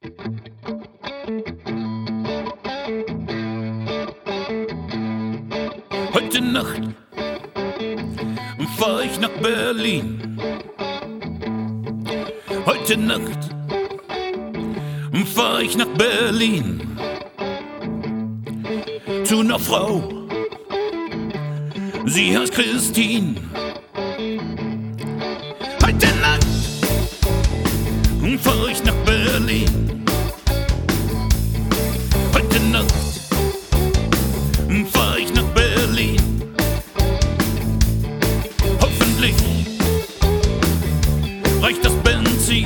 Heute Nacht fahr ich nach Berlin. Heute Nacht fahr ich nach Berlin. Zu einer Frau, sie heißt Christine. Heute Nacht fahr ich nach Berlin. Heute Nacht fahr ich nach Berlin. Hoffentlich reicht das Benzin.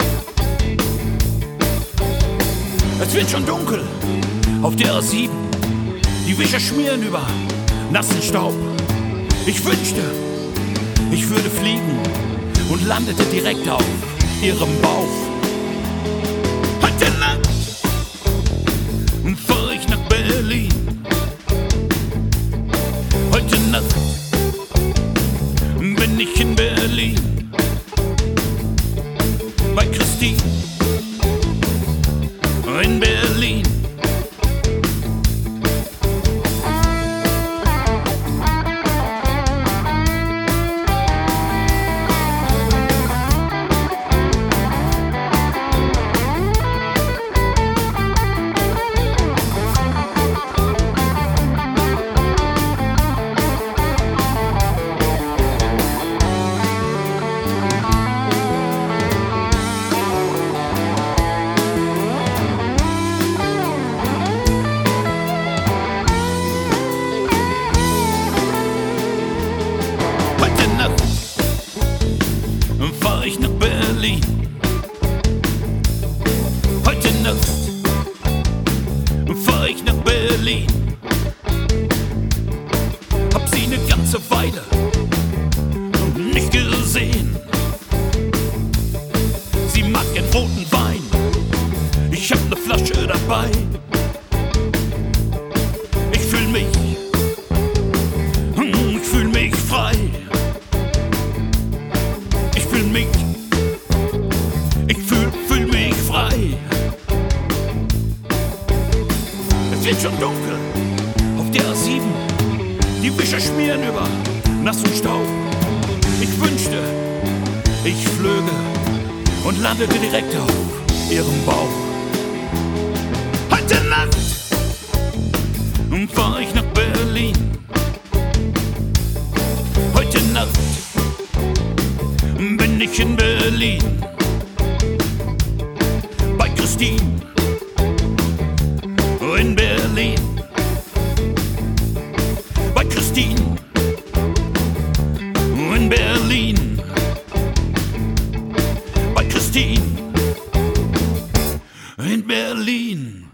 Es wird schon dunkel auf der A7. Die Wischer schmieren über nassen Staub. Ich wünschte, ich würde fliegen und landete direkt auf ihrem Bauch. Heute Nacht fahr ich nach Berlin. Heute Nacht bin ich in Berlin bei Christine in Berlin. Fahr ich nach Berlin. Heute Nacht fahr ich nach Berlin. Hab sie eine ganze Weile nicht gesehen. Sie mag den roten Wein, ich hab ne Flasche dabei. Ich fühl mich frei. Ich fühl mich frei. Es wird schon dunkel auf der A7. Die Wischer schmieren über nassen Staub. Ich wünschte, ich flöge und landete direkt auf ihrem Bauch. Heute Nacht fahr ich nach Berlin. Heute Nacht bin ich in Berlin bei Christine in Berlin bei Christine in Berlin bei Christine in Berlin.